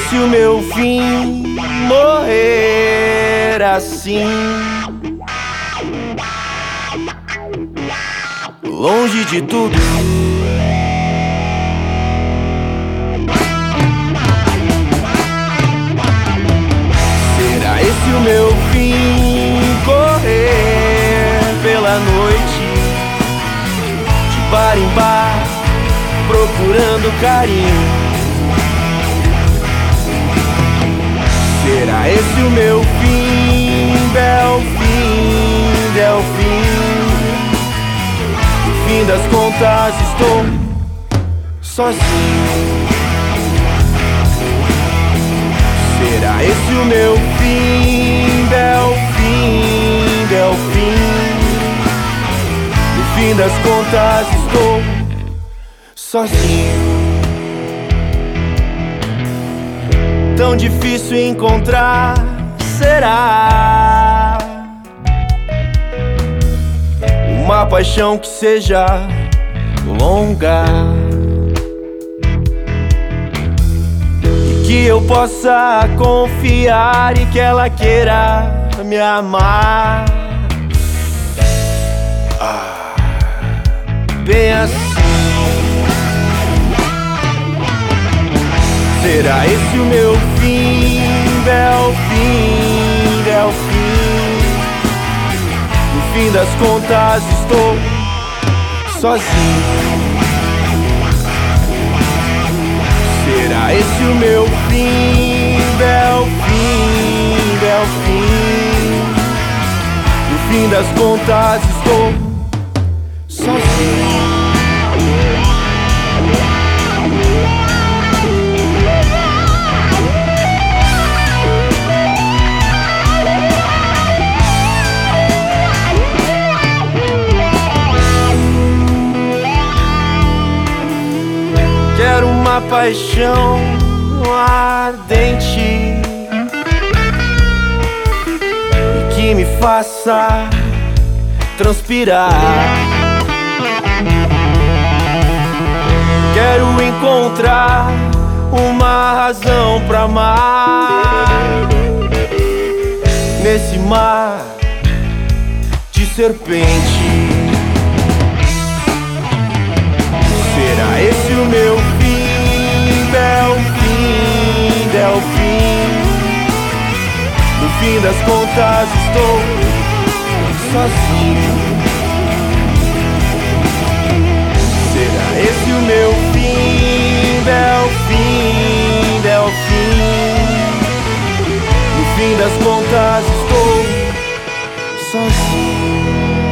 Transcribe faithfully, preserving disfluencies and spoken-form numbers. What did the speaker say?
esse o meu fim? Morrer assim, longe de tudo. Será esse o meu fim? Correr pela noite, de bar em bar, procurando carinho. Será esse o meu fim? Delfim, Delfim, no fim das contas estou sozinho. Será esse o meu fim? Delfim, Delfim, no fim das contas estou sozinho. Tão difícil encontrar, será uma paixão que seja longa e que eu possa confiar e que ela queira me amar. Ah, bem assim. Será esse o meu fim? Delfim, Delfim, no fim das contas estou sozinho. Será esse o meu fim? Delfim, Delfim, no fim das contas estou sozinho. Quero uma paixão ardente e que me faça transpirar. Quero encontrar uma razão pra amar nesse mar de serpente. Será esse o meu fim? Delfim, Delfim, no fim das contas estou sozinho. Será esse o meu fim? Delfim, Delfim, no fim das contas estou sozinho.